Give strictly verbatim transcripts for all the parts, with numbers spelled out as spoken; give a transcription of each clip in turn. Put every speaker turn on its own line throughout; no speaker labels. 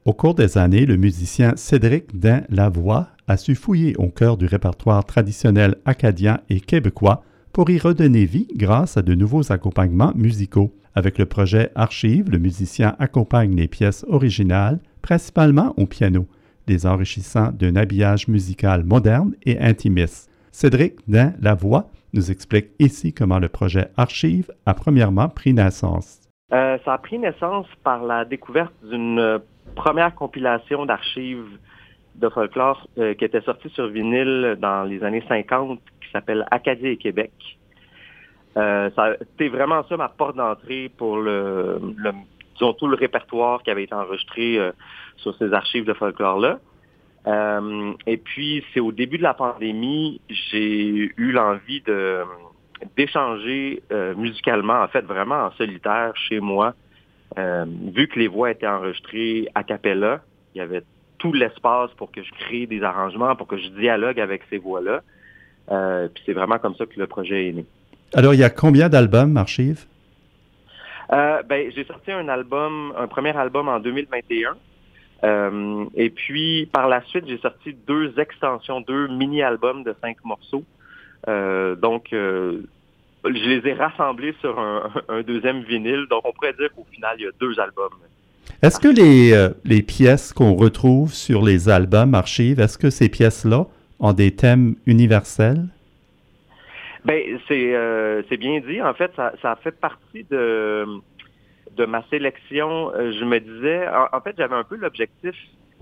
Au cours des années, le musicien Cédric Dain-Lavoie a su fouiller au cœur du répertoire traditionnel acadien et québécois pour y redonner vie grâce à de nouveaux accompagnements musicaux. Avec le projet Archives, le musicien accompagne les pièces originales, principalement au piano, les enrichissant d'un habillage musical moderne et intimiste. Cédric Dain-Lavoie nous explique ici comment le projet Archives a premièrement pris naissance.
Euh, ça a pris naissance par la découverte d'une première compilation d'archives de folklore euh, qui était sortie sur vinyle dans les années cinquante, qui s'appelle Acadie et Québec. Euh, ça, c'était vraiment ça ma porte d'entrée pour le, le disons, tout le répertoire qui avait été enregistré euh, sur ces archives de folklore-là. Euh, et puis, c'est au début de la pandémie, j'ai eu l'envie de d'échanger euh, musicalement, en fait, vraiment en solitaire chez moi. Euh, vu que les voix étaient enregistrées a cappella, il y avait tout l'espace pour que je crée des arrangements, pour que je dialogue avec ces voix-là. Euh, puis c'est vraiment comme ça que le projet est né.
Alors, il y a combien d'albums, Archives?
Euh, ben, j'ai sorti un album, un premier album en deux mille vingt et un. Euh, et puis, par la suite, j'ai sorti deux extensions, deux mini-albums de cinq morceaux. Euh, donc, euh, je les ai rassemblés sur un, un deuxième vinyle. Donc, on pourrait dire qu'au final, il y a deux albums.
Est-ce que les, euh, les pièces qu'on retrouve sur les albums Archives, est-ce que ces pièces-là ont des thèmes universels?
Ben, c'est, euh, c'est bien dit. En fait, ça, ça fait partie de, de ma sélection. Je me disais, en, en fait, j'avais un peu l'objectif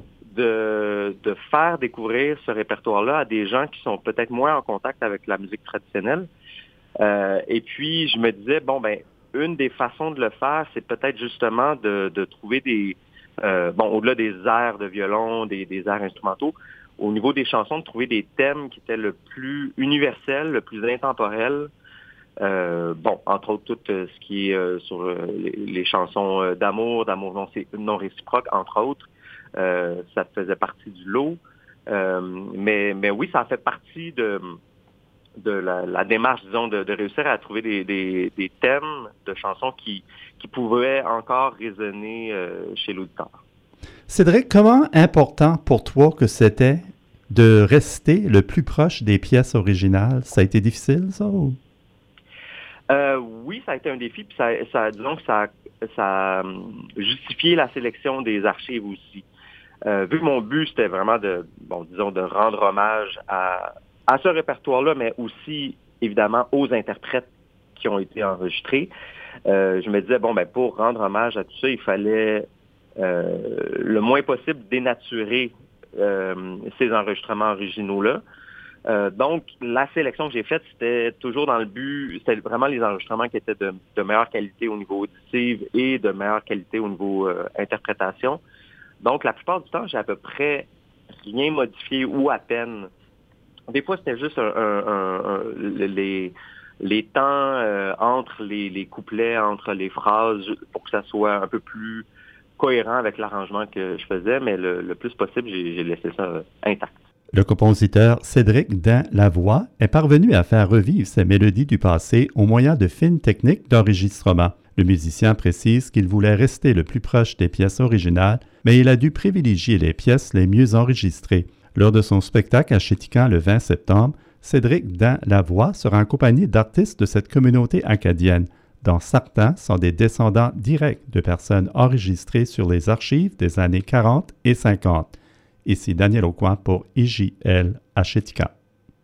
de, de faire découvrir ce répertoire-là à des gens qui sont peut-être moins en contact avec la musique traditionnelle. Euh, et puis, je me disais, bon, ben, une des façons de le faire, c'est peut-être justement de, de trouver des, euh, bon, au-delà des airs de violon, des, des airs instrumentaux, au niveau des chansons, de trouver des thèmes qui étaient le plus universel, le plus intemporel. Euh, bon, entre autres, tout euh, ce qui est euh, sur euh, les, les chansons euh, d'amour, d'amour non, non réciproque, entre autres. Euh, ça faisait partie du lot. Euh, mais, mais oui, ça fait partie de, de la, la démarche, disons, de, de réussir à trouver des, des, des thèmes de chansons qui, qui pouvaient encore résonner euh, chez l'auditeur.
Cédric, comment important pour toi que c'était de rester le plus proche des pièces originales? Ça a été difficile, ça? Ou?
Euh, oui, ça a été un défi, puis ça, ça, disons que ça, ça a justifié la sélection des archives aussi. Euh, vu que mon but, c'était vraiment de, bon, disons, de rendre hommage à, à ce répertoire-là, mais aussi, évidemment, aux interprètes qui ont été enregistrés, euh, je me disais, bon, ben, pour rendre hommage à tout ça, il fallait euh, le moins possible dénaturer euh, ces enregistrements originaux-là. Euh, donc, la sélection que j'ai faite, c'était toujours dans le but, c'était vraiment les enregistrements qui étaient de, de meilleure qualité au niveau auditif et de meilleure qualité au niveau euh, interprétation. Donc, la plupart du temps, j'ai à peu près rien modifié ou à peine. Des fois, c'était juste un, un, un, un, les, les temps euh, entre les, les couplets, entre les phrases, pour que ça soit un peu plus cohérent avec l'arrangement que je faisais, mais le, le plus possible, j'ai, j'ai laissé ça intact.
Le compositeur Cédric Dain-Lavoie est parvenu à faire revivre ces mélodies du passé au moyen de fines techniques d'enregistrement. Le musicien précise qu'il voulait rester le plus proche des pièces originales, mais il a dû privilégier les pièces les mieux enregistrées. Lors de son spectacle à Chéticamp le vingt septembre, Cédric Dain-Lavoie sera accompagné d'artistes de cette communauté acadienne, dont certains sont des descendants directs de personnes enregistrées sur les archives des années quarante et cinquante. Ici Daniel Aucoin pour I J L à Chéticamp.